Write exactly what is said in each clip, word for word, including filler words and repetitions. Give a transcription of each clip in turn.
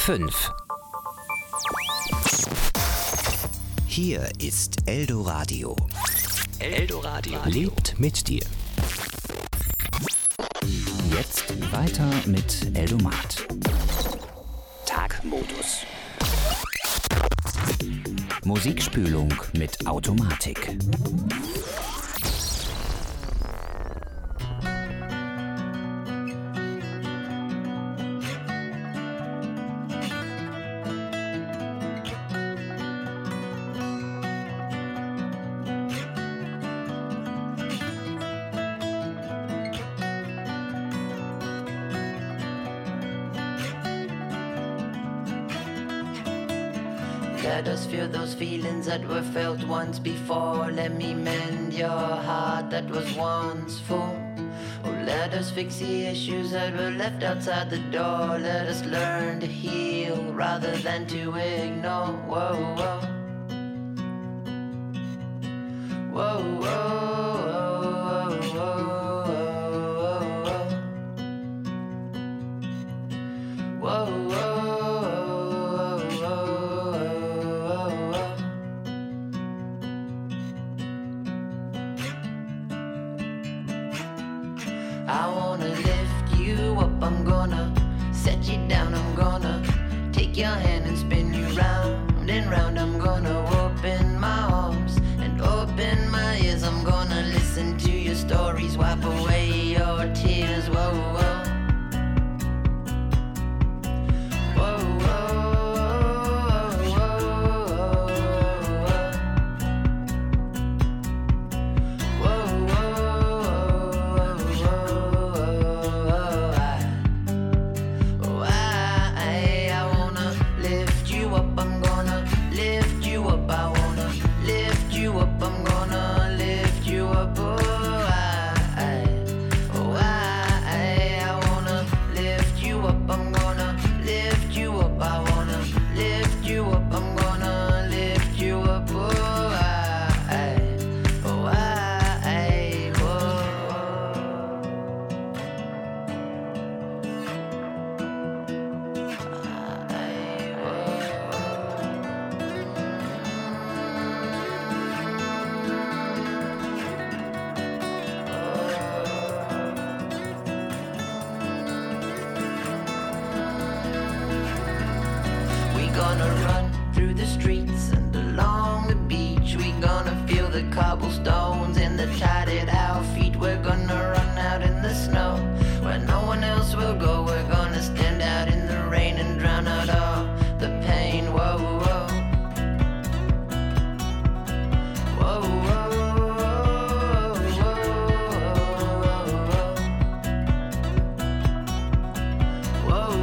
fünf. Hier ist Eldoradio. Eldoradio lebt mit dir. Jetzt weiter mit Eldomat. Tagmodus. Musikspülung mit Automatik. Let us feel those feelings that were felt once before. Let me mend your heart that was once full. Oh, let us fix the issues that were left outside the door. Let us learn to heal rather than to ignore. Whoa, whoa. Whoa, whoa, whoa, whoa, whoa, whoa, whoa. I wanna lift you up, I'm gonna set you down, I'm gonna take your hand and spin you round and round. I'm gonna open my arms and open my ears. I'm gonna listen to your stories, wipe away your tears. Whoa, whoa. Cobblestones in the tatted out feet. We're gonna run out in the snow where no one else will go. We're gonna stand out in the rain and drown out all the pain. Whoa, whoa. Whoa, whoa, whoa, whoa, whoa,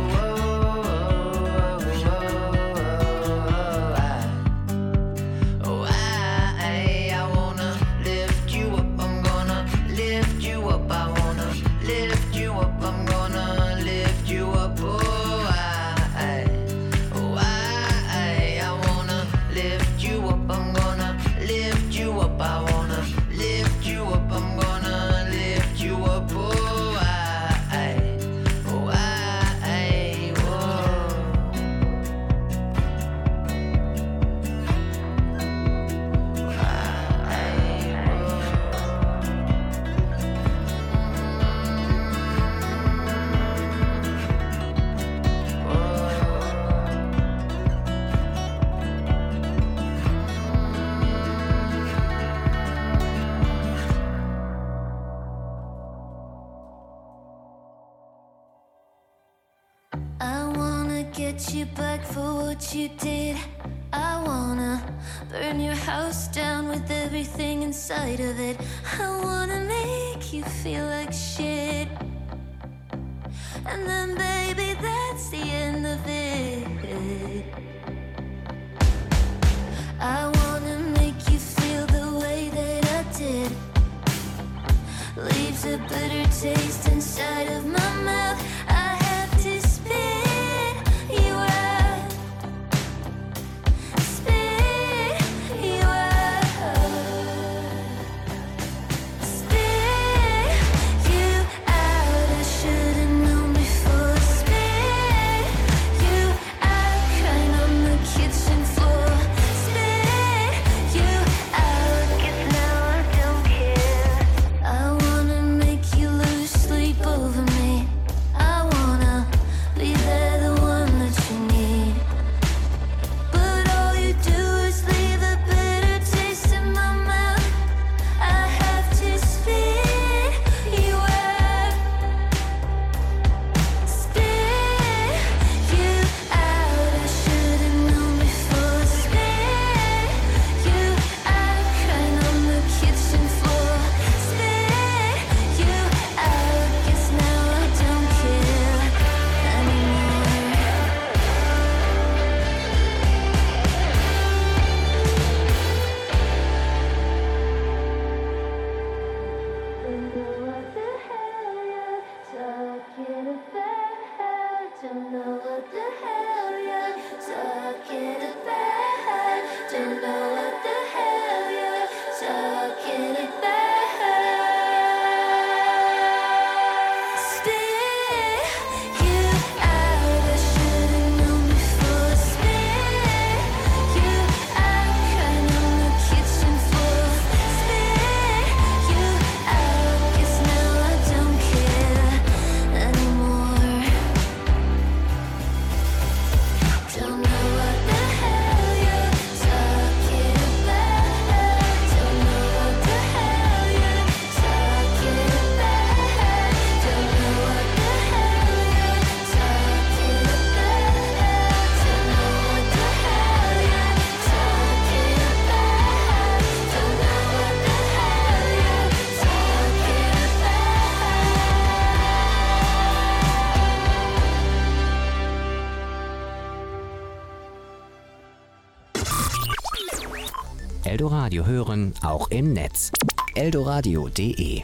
whoa, whoa. Get you back for what you did. I wanna burn your house down with everything inside of it. I wanna make you feel like shit, and then baby that's the end of it. I wanna make you feel the way that I did. Leaves a bitter taste inside of my mouth. I have to spit you out, spit you out, spit you out. I should've known before. Spit you Eldoradio hören, auch im Netz. eldoradio punkt de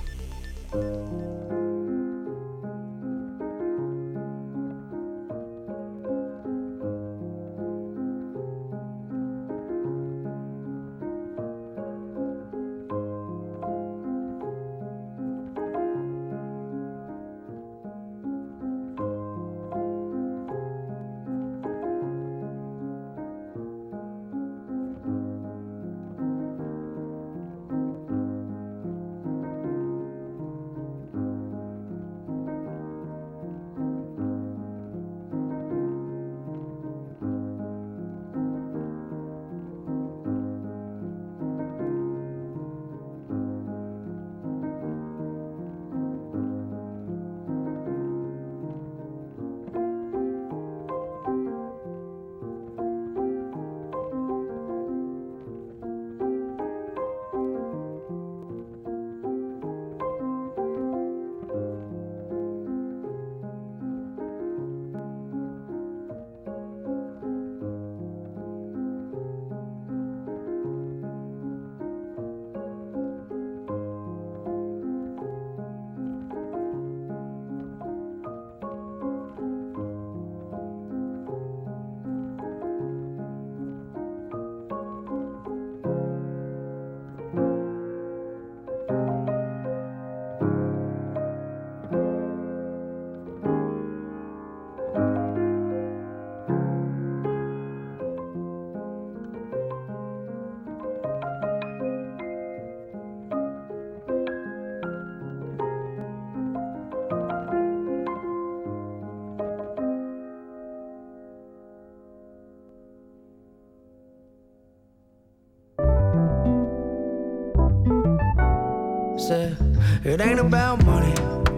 Said, it ain't about money.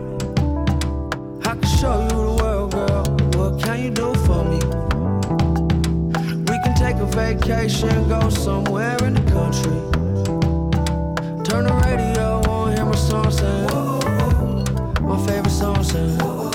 I can show you the world, girl. What can you do for me? We can take a vacation, go somewhere in the country. Turn the radio on, hear my song saying, whoa, my favorite song saying, whoa.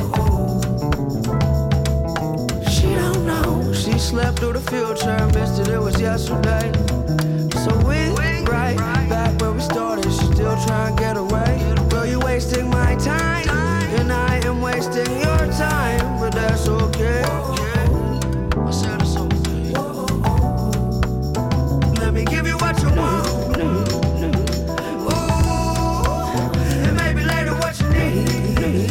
She don't know, she slept through the future, missed it, it was yesterday. So we right back where we started, she still trying to get away. Girl, you wasting my time, and I am wasting your time, but that's okay. I said it's okay. Let me give you what you want. Ooh, and maybe later what you need.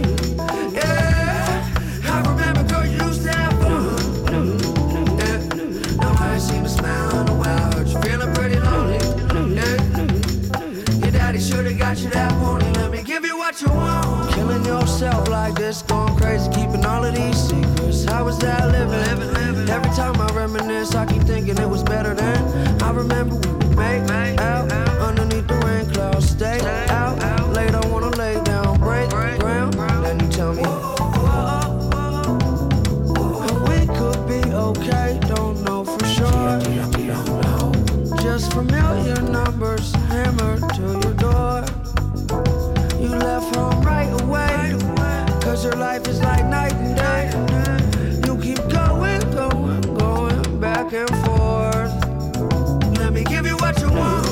Yeah, I remember, girl, you used to have fun. Yeah, now I ain't seen a smile in a while. Heard you feeling pretty lonely. Yeah, your daddy should've got you that pony. Let me give you what you want. Killing yourself like this, going crazy, keeping all of these secrets. How was that living? living, living. Every time I reminisce, I keep thinking it was better then. I remember when we made, made out, out underneath the rain clouds. Stay, stay out, out late, I wanna lay down, break, break ground. ground. Then you tell me, whoa, whoa, whoa. And we could be okay, don't know for sure. Just familiar numbers hammered to your door. You left home right away, cause your life is like night and day. You keep going, going, going back and forth. Let me give you what you want.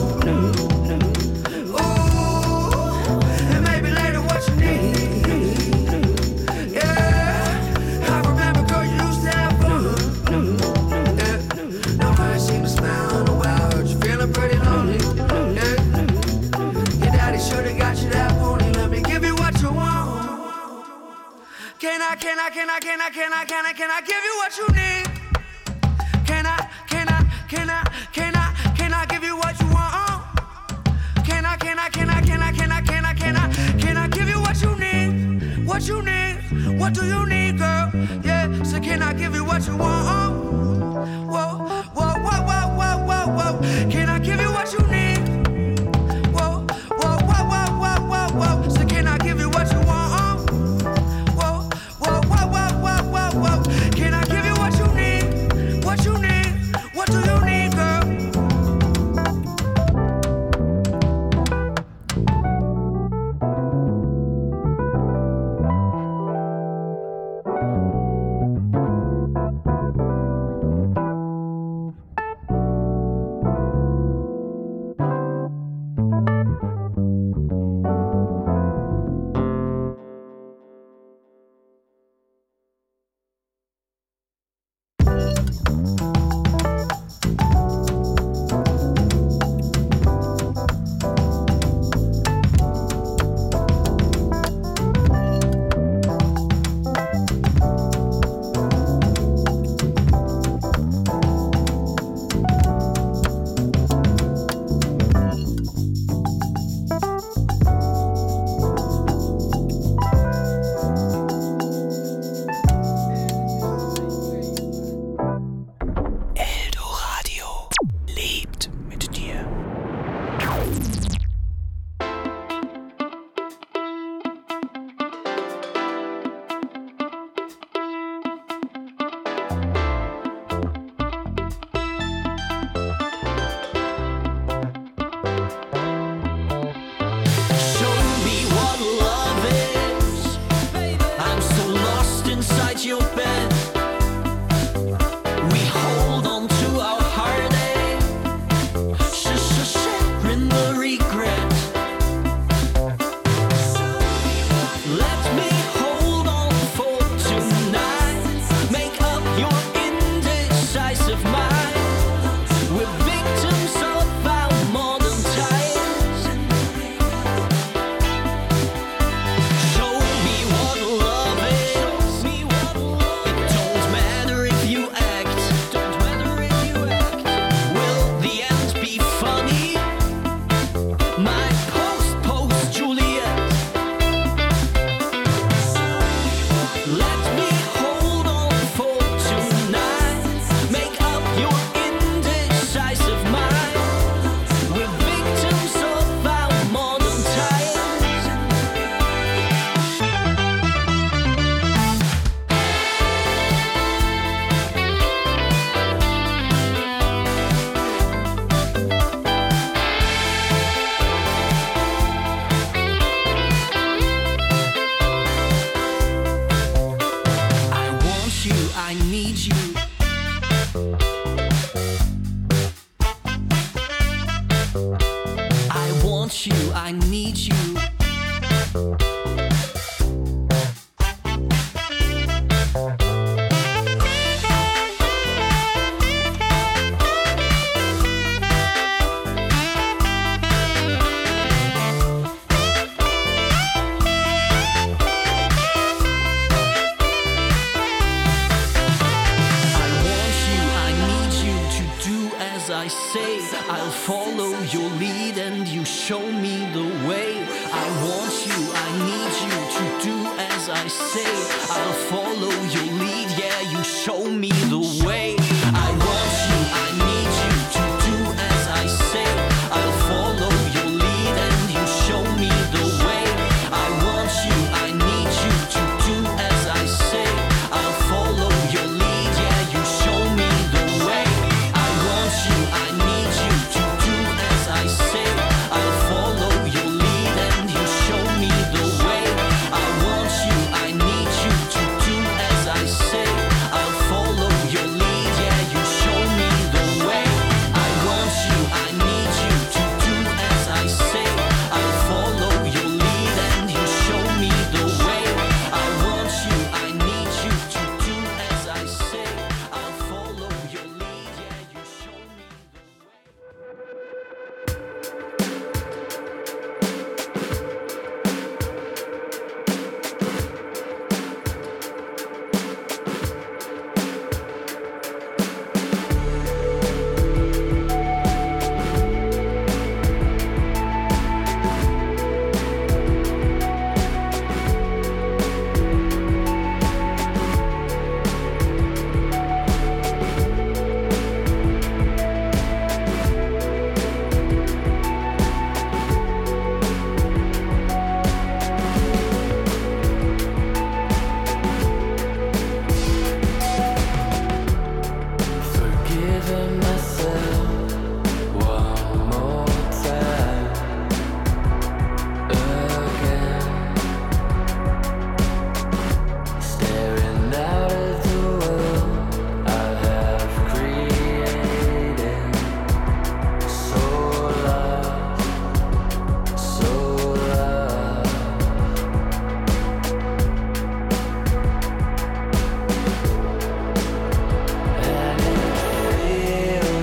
Ooh, and maybe later what you need. Yeah, I remember, girl, you used to have fun. Yeah, now I ain't seen a smile in a while. Heard you feeling pretty lonely. Yeah, your daddy should've got you that pony. Let me give you what you want. Can I, can I, can I, can I, can I, can I, can I give you what you need? Can I, can I, can I, can I, can I give you what you want? Can I, can I, can I, can I, can I, can I, can I, can I give you what you need? What you need? What do you need, girl? Yeah, so can I give you what you want? Whoa, whoa, whoa, whoa, whoa, whoa, whoa. Can I give you what you need? Whoa, whoa, whoa, whoa, whoa, whoa, whoa. So can I give you what you want? Whoa, whoa, whoa, whoa, whoa, whoa, whoa. Can I give you what you need? What you need? What do you need, girl? I need you. I say, I'll follow your lead and you show me the way. I want you, I need you to do as I say. I'll follow your lead, yeah, you show me the way. I want you, I need you to do as I say. I'll follow your lead and you show me the way. I want you, I need you to do as I say. I'll follow your lead, yeah, you show me the way. I want you, I need you to do as I say. I'll follow your lead and you show me the way. I want you, I need you to do as I say. I'll follow your lead, yeah, you show me the way. I want you, I need you to do as I say. I'll follow your lead and you show me the way. I want you, I need you to do as I say. I'll follow your lead, yeah, you show me the way. Forgiving myself one more time again. Staring out at the world I have created. So lost, so lost. And it feels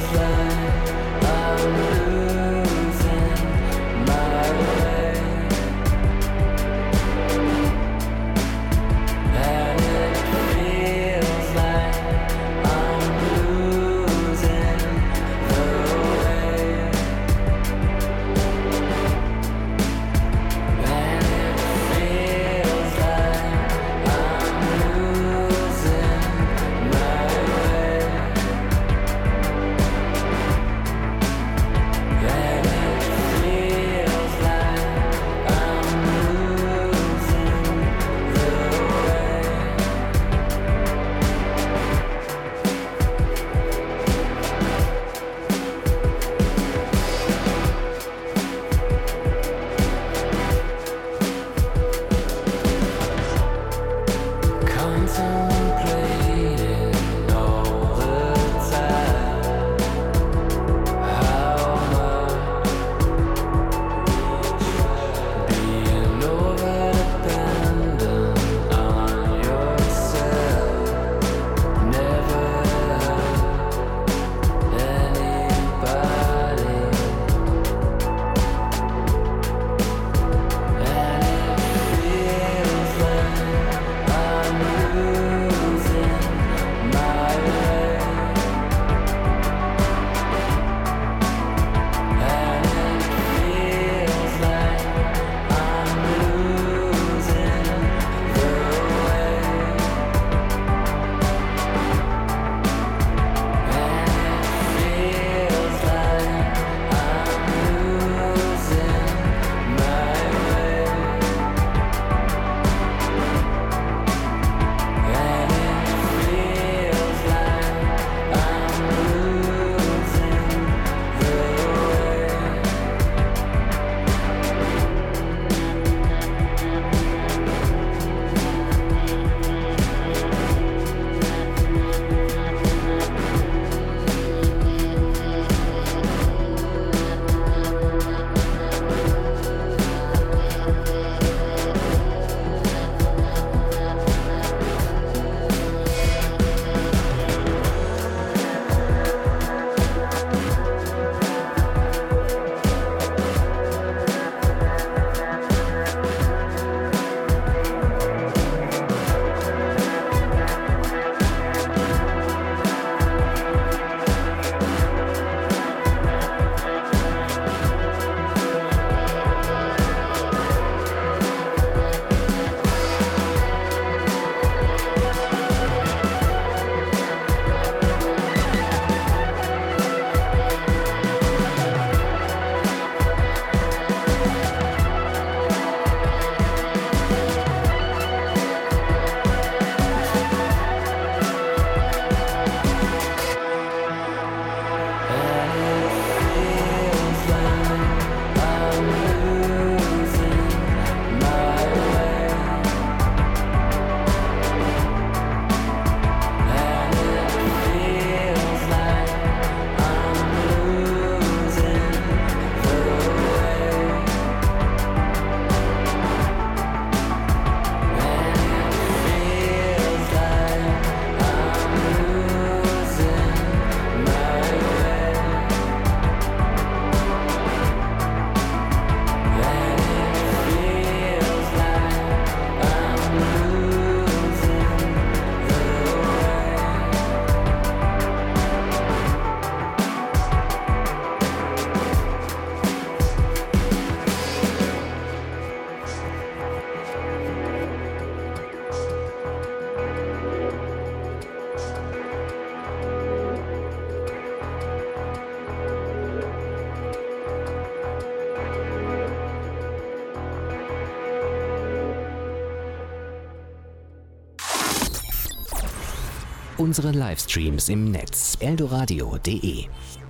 Unsere Livestreams im Netz eldoradio punkt de.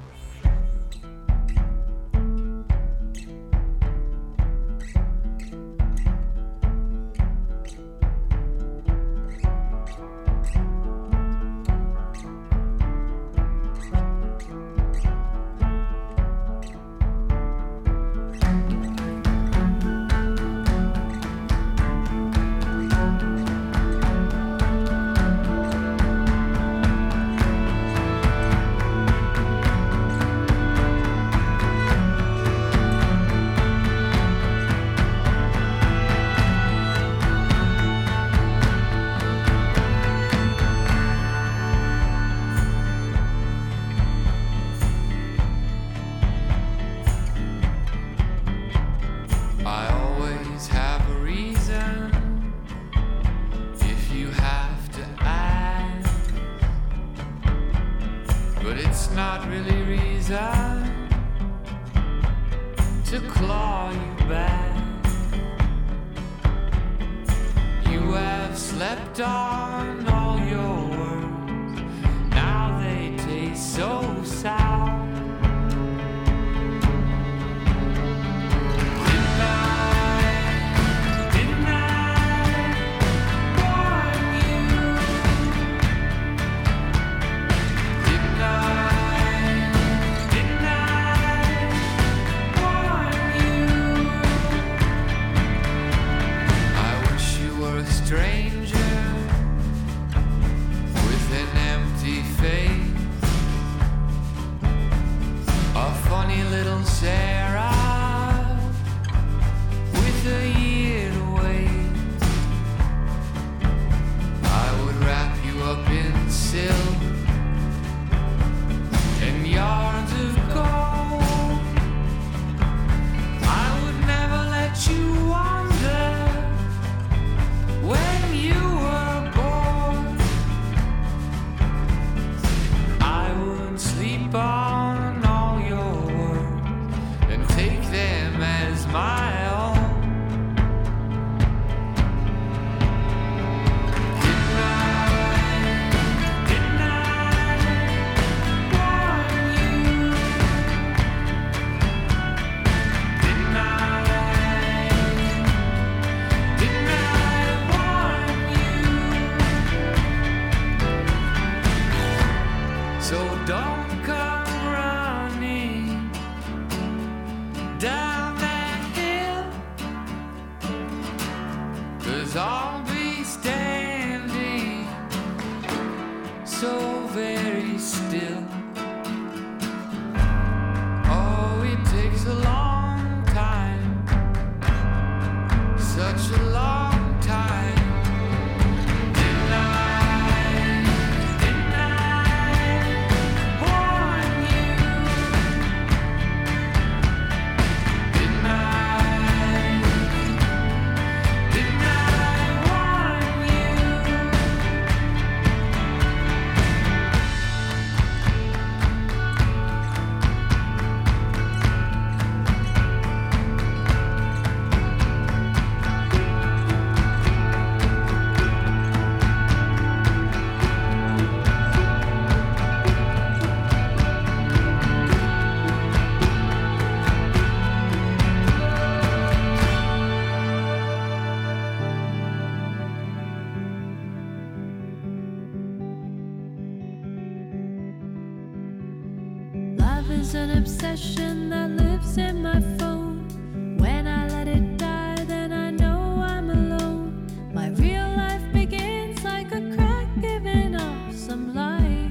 Is an obsession that lives in my phone. When I let it die, then I know I'm alone. My real life begins like a crack giving off some light.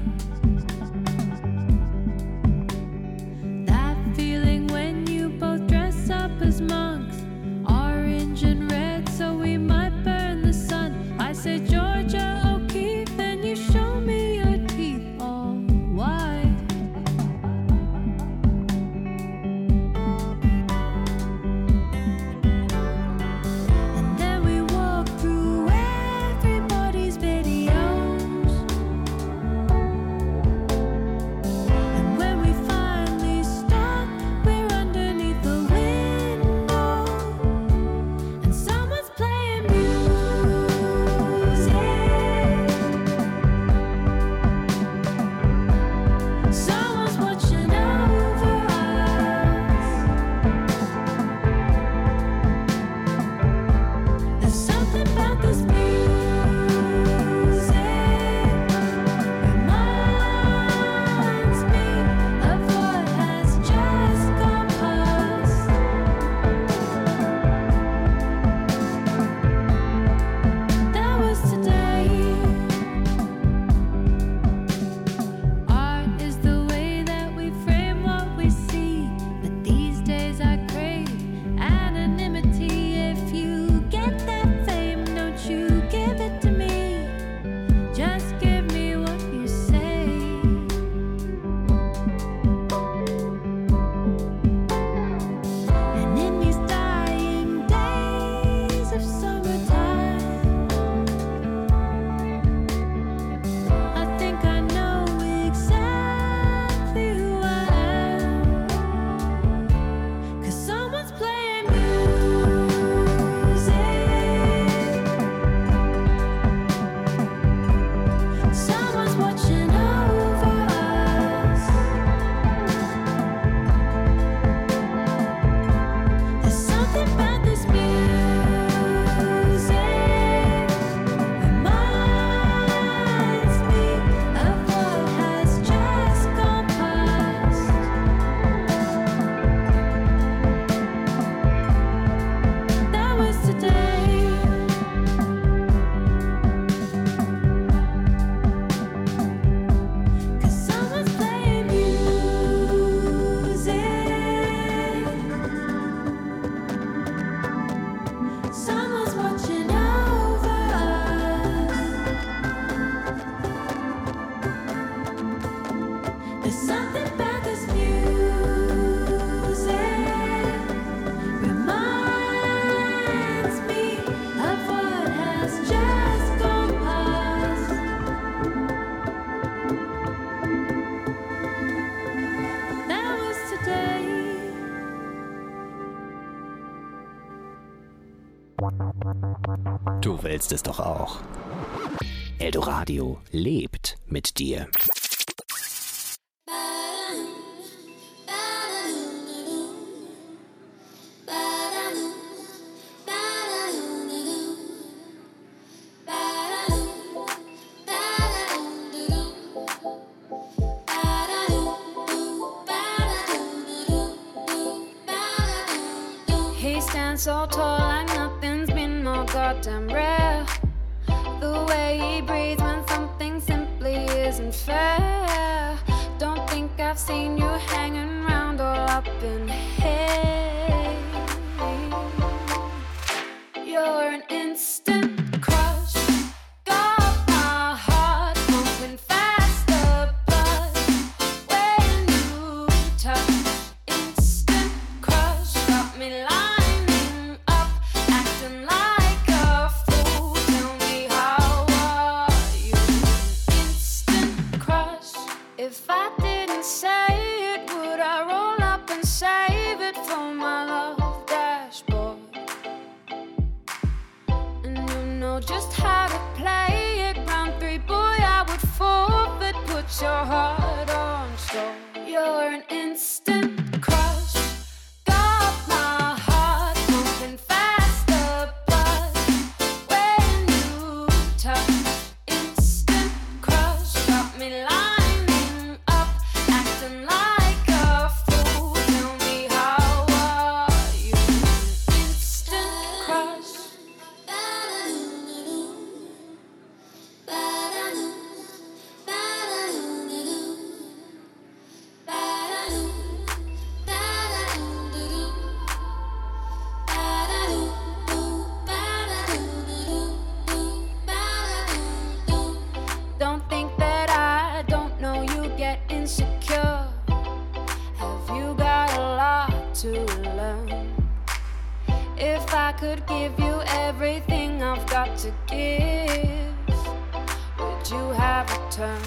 That feeling when you both dress up as monks, orange and red, so we might burn the sun. I say Georgia O'Keeffe, and you show me your teeth all white. Du willst es doch auch. Eldoradio lebt mit dir. He stands so tall like nothing's been more goddamn rare. The way he breathes when something simply isn't fair. Don't think I've seen you hanging around all up in here. You're an instant crush. Got my heart pumping faster, but when you touch, instant crush. Got me lining up, acting like a fool. Tell me, how are you? Instant crush. If I didn't say it, would I roll up and save it for my love dashboard? And you know just how to play it. Round three, boy, I would forfeit. Put your heart on store. You're an instant crush. Got my heart pumping faster, but when you touch, instant crush. Got me lining up, acting like a fool. Tell me, how are you? Instant crush. Don't think that I don't know you get insecure. Have you got a lot to learn? If I could give you everything I've got to give, would you have a turn?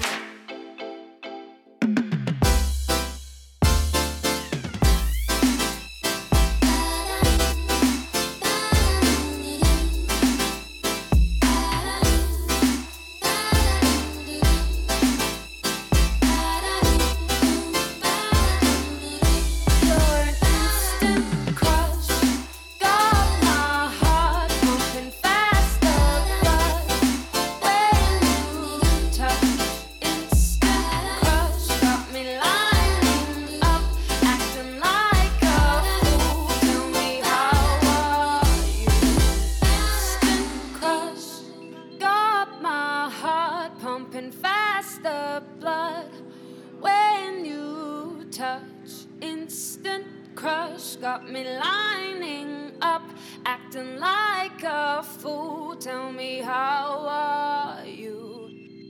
You're an instant crush. Got my heart pumping faster, but when you touch, instant crush. Got me lining up, acting like a fool. Tell me, how are you? Instant crush. Got my heart pumping faster, blood when you touch, instant crush. Got me lining up, acting like a fool. Tell me, how are you?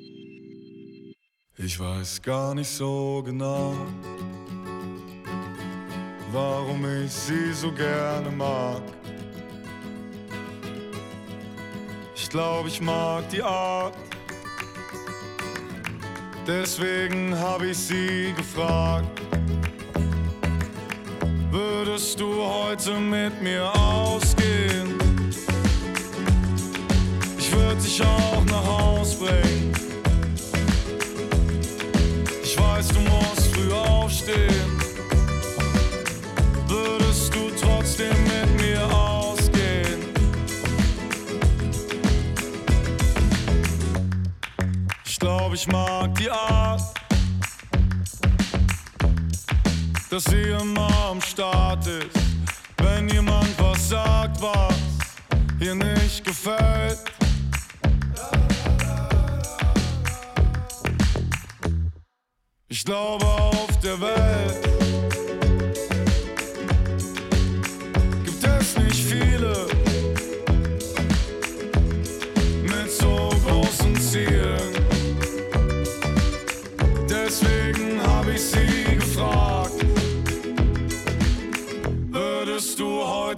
Ich weiß gar nicht so genau, warum ich sie so gerne mag. Ich glaube, ich mag die Art, deswegen hab ich sie gefragt. Würdest du heute mit mir ausgehen? Ich würd dich auch nach Haus bringen. Ich weiß, du musst früh aufstehen. Würdest du trotzdem mit mir ausgehen? Ich glaube, ich mag die Art, dass sie immer am Start ist, wenn jemand was sagt, was ihr nicht gefällt. Ich glaube, auf der Welt gibt es nicht viele mit so großen Zielen. Deswegen hab ich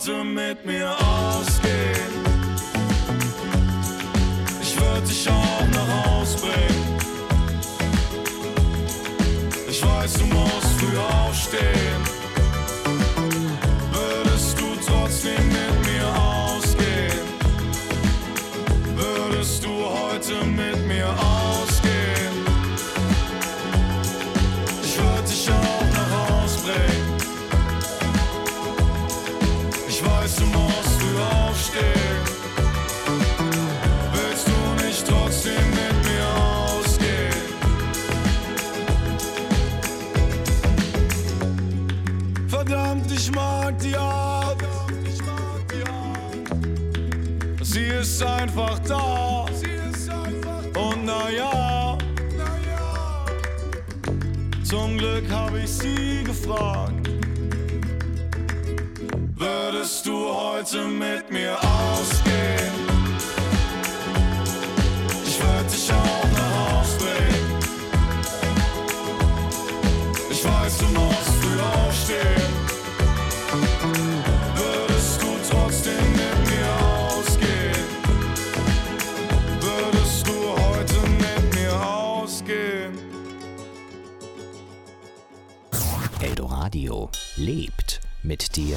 heute mit mir ausgehen? Ich würde dich auch nach Haus bringen. Ich weiß, du musst früh aufstehen. Würdest du trotzdem mit mir ausgehen? Würdest du heute mit mir ausgehen? Ich würde dich auch nach Haus bringen. Ich weiß, du musst früh aufstehen. Willst du nicht trotzdem mit mir ausgehen? Verdammt, ich mag die Art. Sie ist einfach da. Und naja, zum Glück hab ich sie gefragt. Würdest du heute mit mir ausgehen? Ich würd dich auch nach Haus bringen. Ich weiß, du musst früh aufstehen. Würdest du trotzdem mit mir ausgehen? Würdest du heute mit mir ausgehen? Eldoradio lebt mit dir.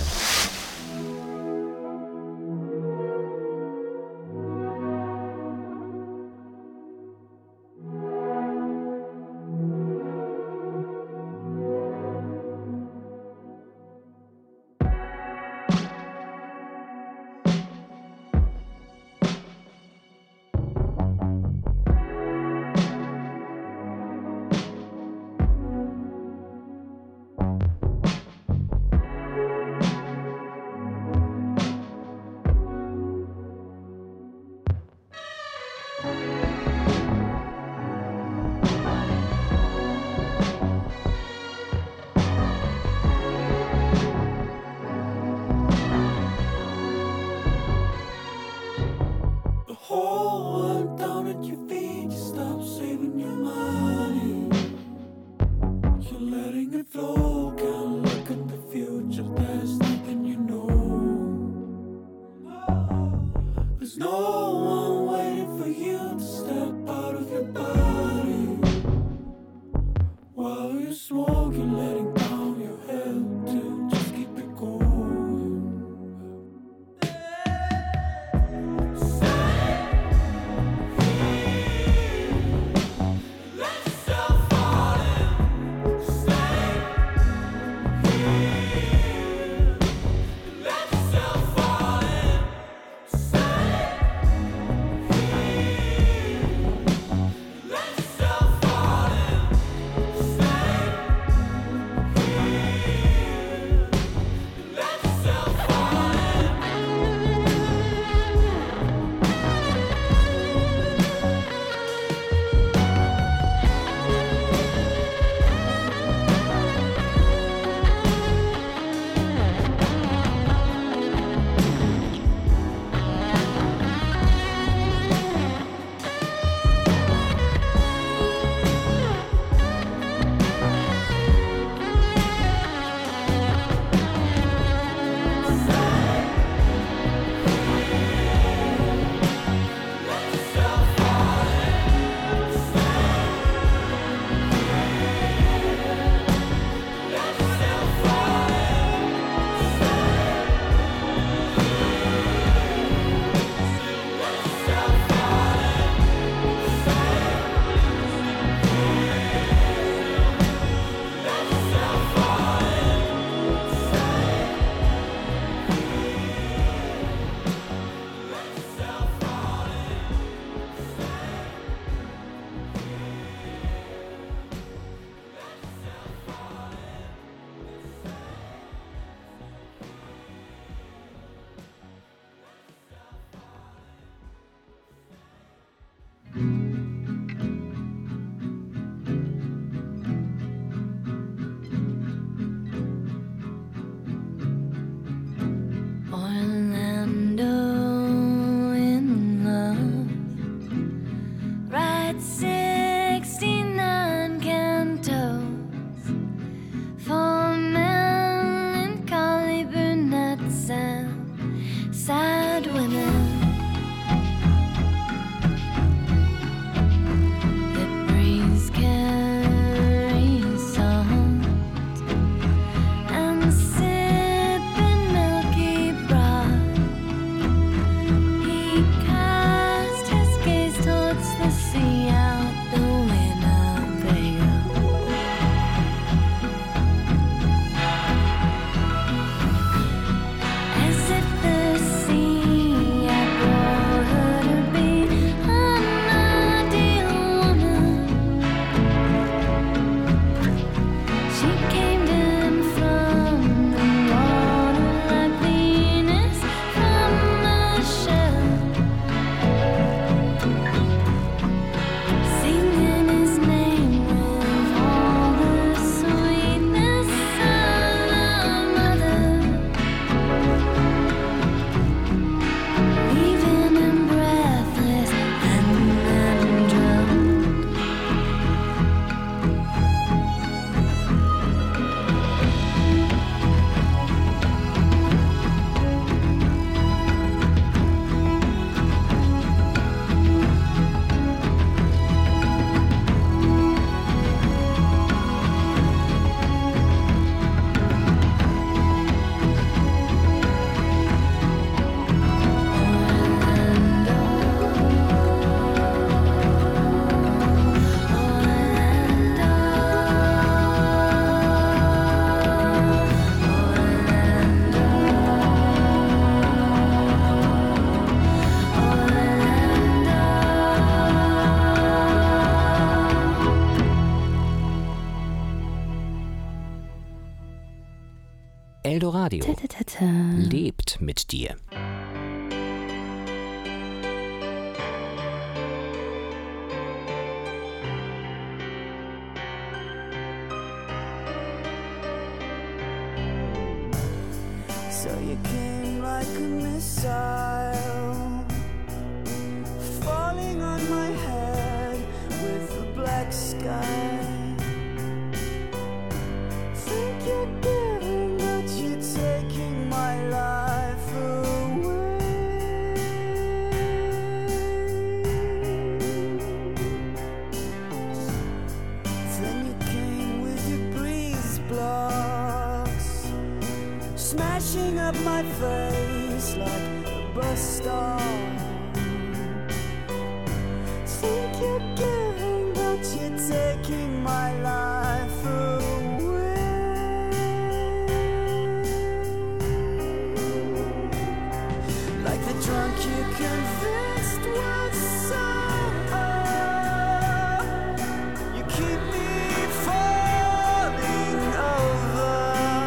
Eldoradio Ta-ta-ta-ta. lebt mit dir. So you came like a missile, falling on my head with the black sky. Think you're giving, but you're taking my life away. Then you came with your breeze blocks, smashing up my face like a bus stop. Think you're giving, but you're taking my life away. Like the drunk you convinced was sober, you keep me falling over.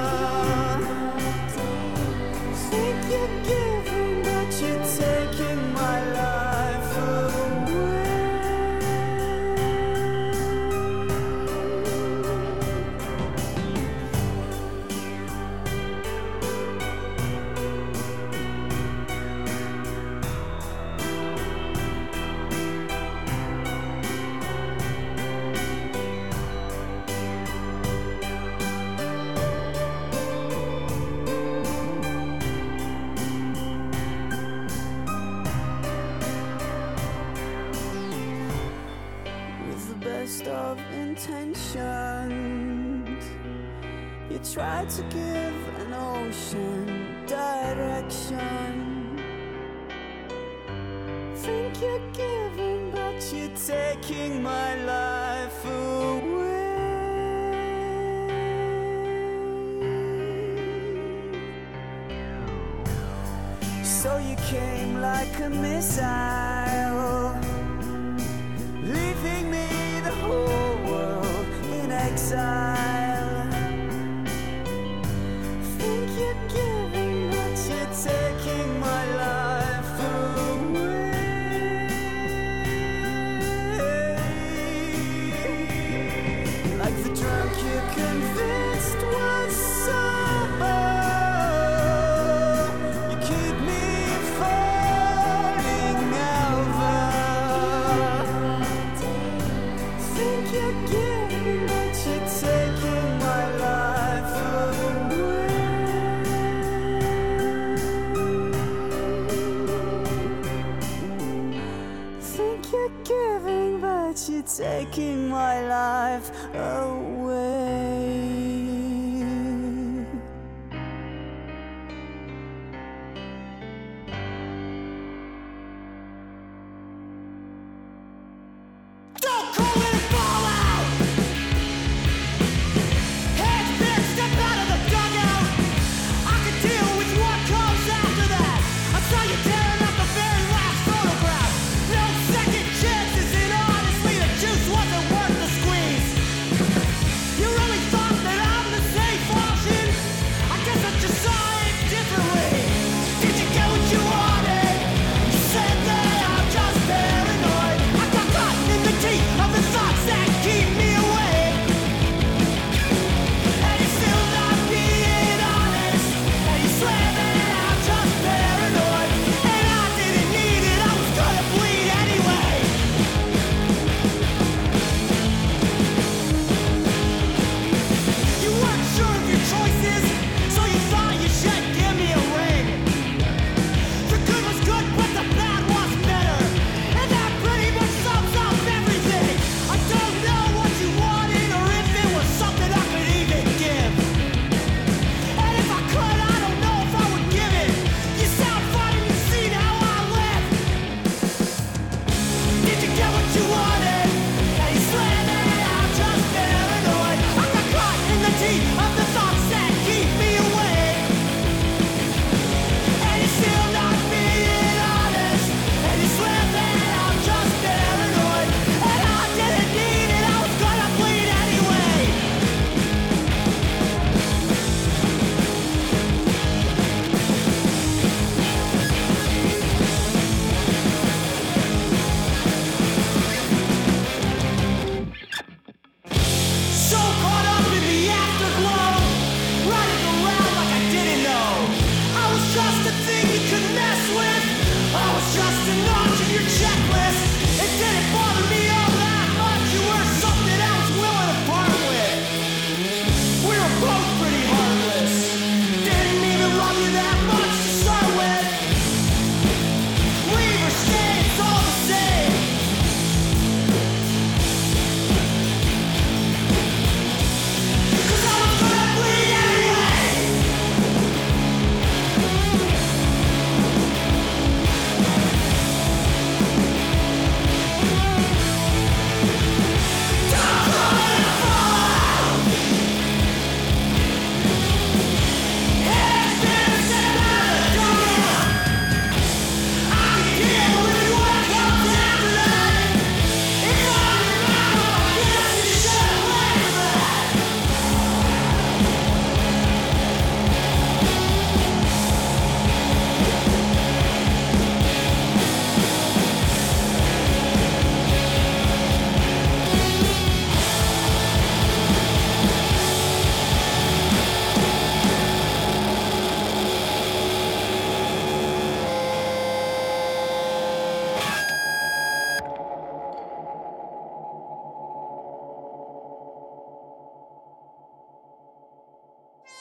Think you're giving, but you're taking my life away. With the best of intentions, you tried to give an ocean direction. Think you're giving, but you're taking my life away. So you came like a missile, leaving me the whole world in exile. Think you're giving, but you're taking my life away. Like the drunk you convinced was sober, you keep me falling over.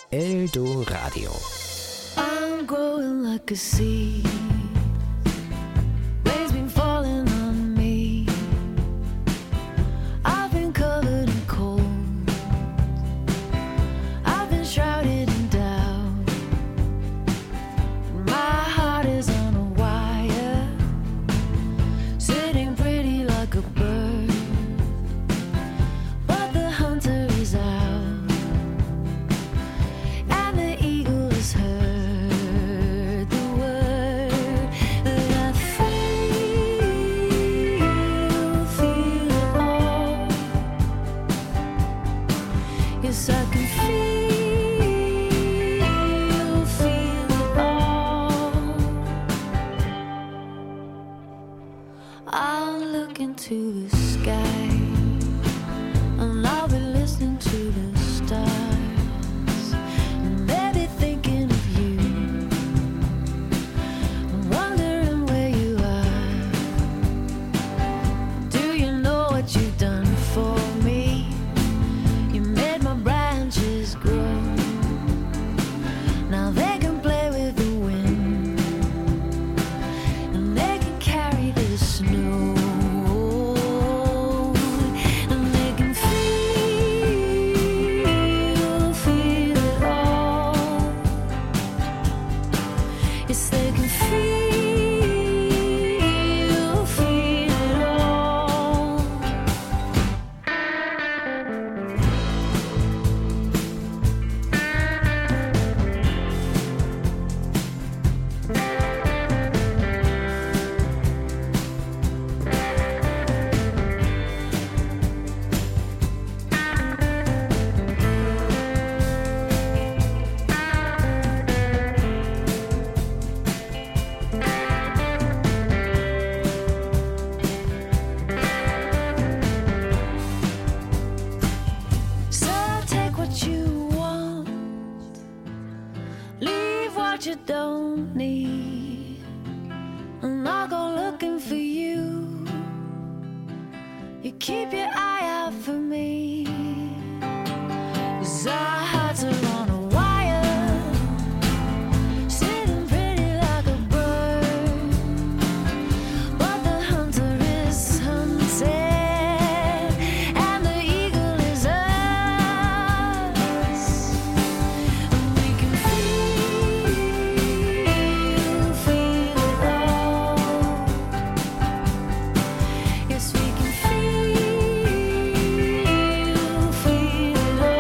Eldoradio. I'm growing like a seed. Rain's been falling on me. I've been covered in cold. I've been shrouded in doubt. My heart is on a wire, sitting pretty like a bird. But the hunter is out. To the sky, and I'll be listening to the stars, and maybe thinking of you, wondering where you are. Do you know what you've done for me? You made my branches grow. Now they can play with the wind, and they can carry the snow. You don't need, and I'll go looking for you. You keep your eye out for me, 'cause our hearts are on a wire, sitting pretty like a bird, but the hunter is hunted, and the eagle is us, and we can feel. Yes, we can feel, feel it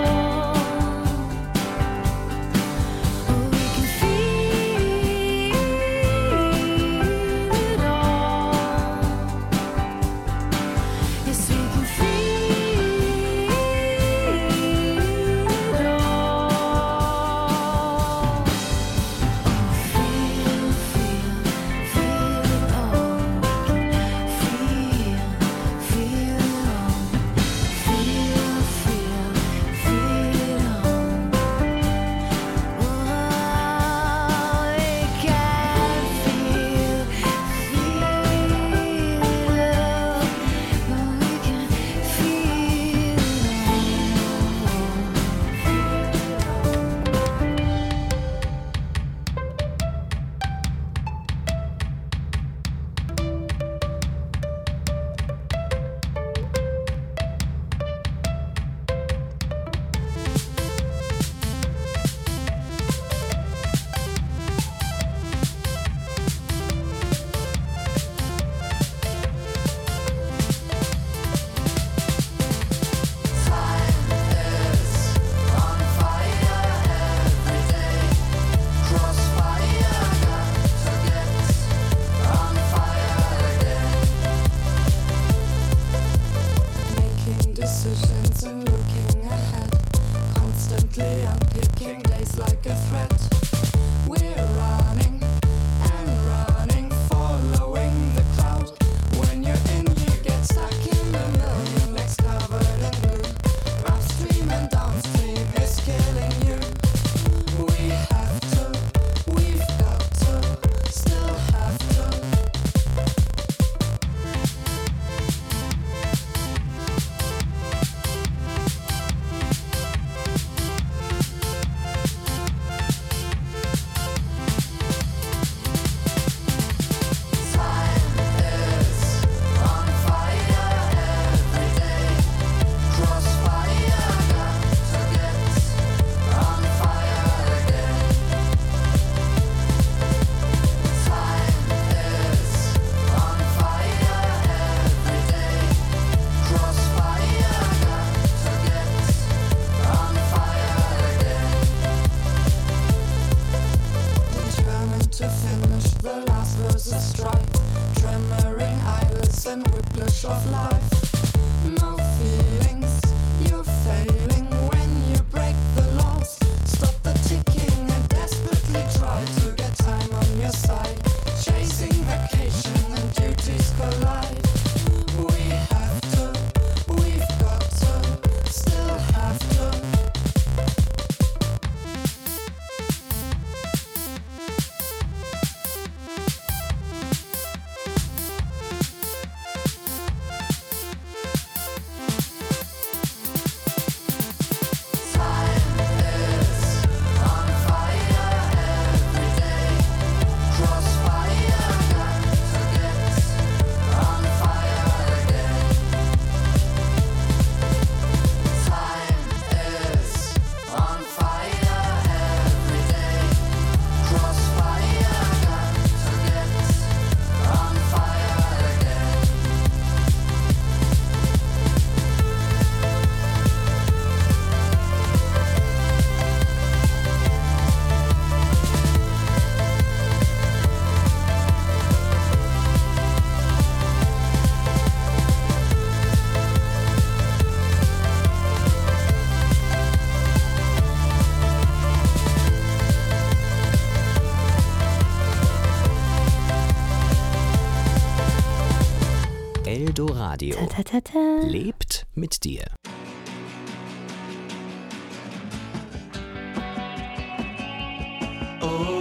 English of life. No feelings, you're failing when you break the laws. Stop the ticking and desperately try to get time on your side. Chasing vacation and duties collide. We have to, we've got to, still have to. Eldoradio Ta, ta, ta, ta. lebt mit dir. Oh.